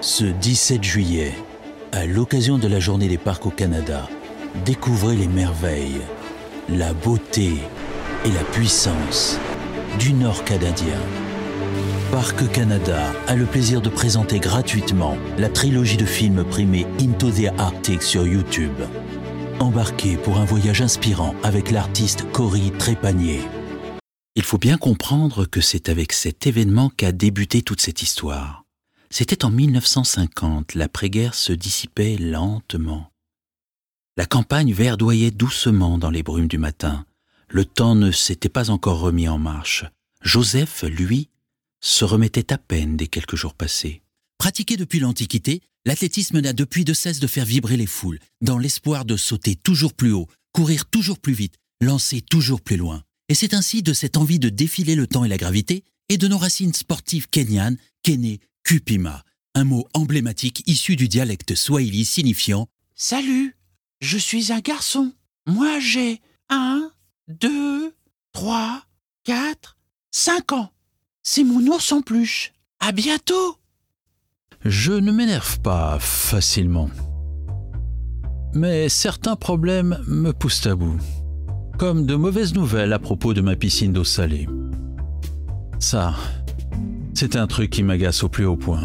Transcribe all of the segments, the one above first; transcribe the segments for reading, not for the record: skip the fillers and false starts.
Ce 17 juillet, à l'occasion de la Journée des parcs au Canada, découvrez les merveilles, la beauté et la puissance du Nord canadien. Parc Canada a le plaisir de présenter gratuitement la trilogie de films primés Into the Arctic sur YouTube. Embarquez pour un voyage inspirant avec l'artiste Cory Trépanier. Il faut bien comprendre que c'est avec cet événement qu'a débuté toute cette histoire. C'était en 1950, l'après-guerre se dissipait lentement. La campagne verdoyait doucement dans les brumes du matin. Le temps ne s'était pas encore remis en marche. Joseph, lui, se remettait à peine des quelques jours passés. Pratiqué depuis l'Antiquité, l'athlétisme n'a depuis de cesse de faire vibrer les foules, dans l'espoir de sauter toujours plus haut, courir toujours plus vite, lancer toujours plus loin. Et c'est ainsi de cette envie de défiler le temps et la gravité et de nos racines sportives kenyanes qu'est né Kupima, un mot emblématique issu du dialecte swahili signifiant « Salut, je suis un garçon. Moi j'ai 1, 2, 3, 4, 5 ans. C'est mon ours en peluche. À bientôt !» Je ne m'énerve pas facilement. Mais certains problèmes me poussent à bout. Comme de mauvaises nouvelles à propos de ma piscine d'eau salée. Ça, c'est un truc qui m'agace au plus haut point.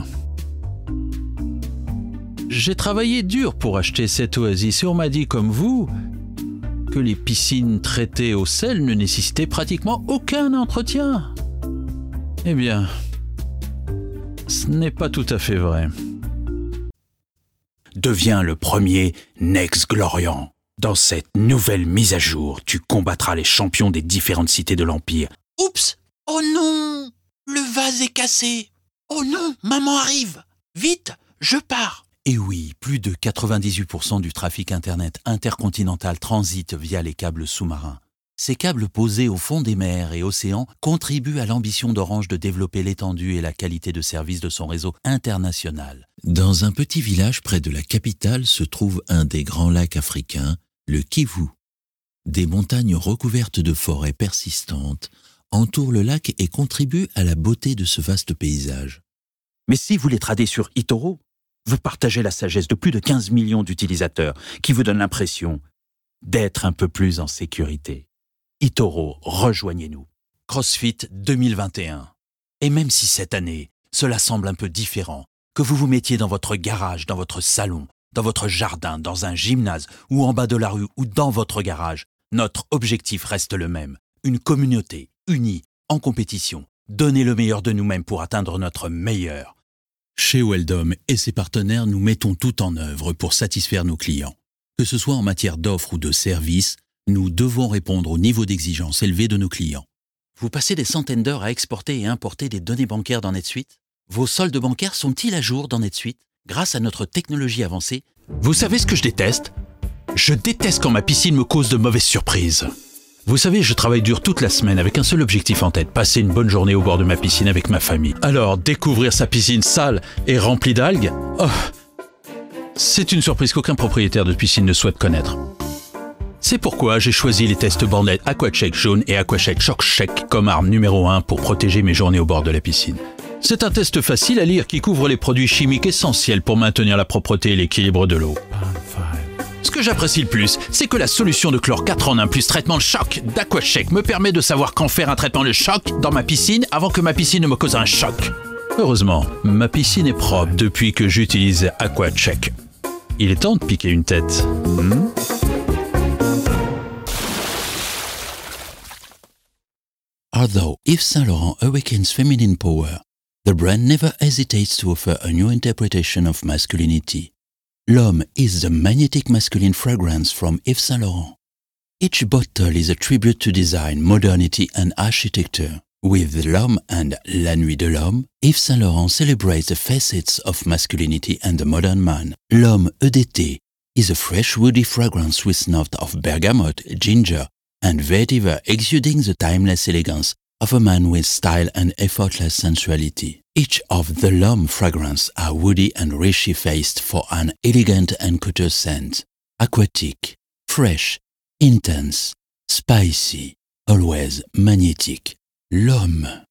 J'ai travaillé dur pour acheter cette oasis et on m'a dit, comme vous, que les piscines traitées au sel ne nécessitaient pratiquement aucun entretien. Eh bien, ce n'est pas tout à fait vrai. Deviens le premier Next Glorian. Dans cette nouvelle mise à jour, tu combattras les champions des différentes cités de l'Empire. Oups! Oh non! Le vase est cassé! Oh non! Maman arrive! Vite! Je pars! Et oui, plus de 98% du trafic Internet intercontinental transite via les câbles sous-marins. Ces câbles posés au fond des mers et océans contribuent à l'ambition d'Orange de développer l'étendue et la qualité de service de son réseau international. Dans un petit village près de la capitale se trouve un des grands lacs africains, le Kivu. Des montagnes recouvertes de forêts persistantes entourent le lac et contribuent à la beauté de ce vaste paysage. Mais si vous les tradez sur eToro, vous partagez la sagesse de plus de 15 millions d'utilisateurs qui vous donnent l'impression d'être un peu plus en sécurité. eToro, rejoignez-nous. CrossFit 2021. Et même si cette année, cela semble un peu différent, que vous vous mettiez dans votre garage, dans votre salon, dans votre jardin, dans un gymnase ou en bas de la rue ou dans votre garage, notre objectif reste le même. Une communauté unie, en compétition. Donner le meilleur de nous-mêmes pour atteindre notre meilleur. Chez Weldom et ses partenaires, nous mettons tout en œuvre pour satisfaire nos clients. Que ce soit en matière d'offres ou de services, nous devons répondre au niveau d'exigence élevé de nos clients. Vous passez des centaines d'heures à exporter et importer des données bancaires dans NetSuite? Vos soldes bancaires sont-ils à jour dans NetSuite? Grâce à notre technologie avancée, vous savez ce que je déteste? Je déteste quand ma piscine me cause de mauvaises surprises. Vous savez, je travaille dur toute la semaine avec un seul objectif en tête, passer une bonne journée au bord de ma piscine avec ma famille. Alors, découvrir sa piscine sale et remplie d'algues, c'est une surprise qu'aucun propriétaire de piscine ne souhaite connaître. C'est pourquoi j'ai choisi les tests Bornette AquaCheck jaune et AquaCheck ShockCheck comme arme numéro 1 pour protéger mes journées au bord de la piscine. C'est un test facile à lire qui couvre les produits chimiques essentiels pour maintenir la propreté et l'équilibre de l'eau. Ce que j'apprécie le plus, c'est que la solution de chlore 4 en 1 plus traitement choc d'AquaCheck me permet de savoir quand faire un traitement de choc dans ma piscine avant que ma piscine ne me cause un choc. Heureusement, ma piscine est propre depuis que j'utilise AquaCheck. Il est temps de piquer une tête. Although Yves Saint Laurent awakens feminine power, the brand never hesitates to offer a new interpretation of masculinity. L'Homme is the magnetic masculine fragrance from Yves Saint Laurent. Each bottle is a tribute to design, modernity and architecture. With L'Homme and La Nuit de l'Homme, Yves Saint Laurent celebrates the facets of masculinity and the modern man. L'Homme EDT is a fresh woody fragrance with notes of bergamot, ginger, and vetiver exuding the timeless elegance of a man with style and effortless sensuality. Each of the L'Homme fragrances are woody and richly faced for an elegant and couture scent. Aquatic, fresh, intense, spicy, always magnetic. L'Homme.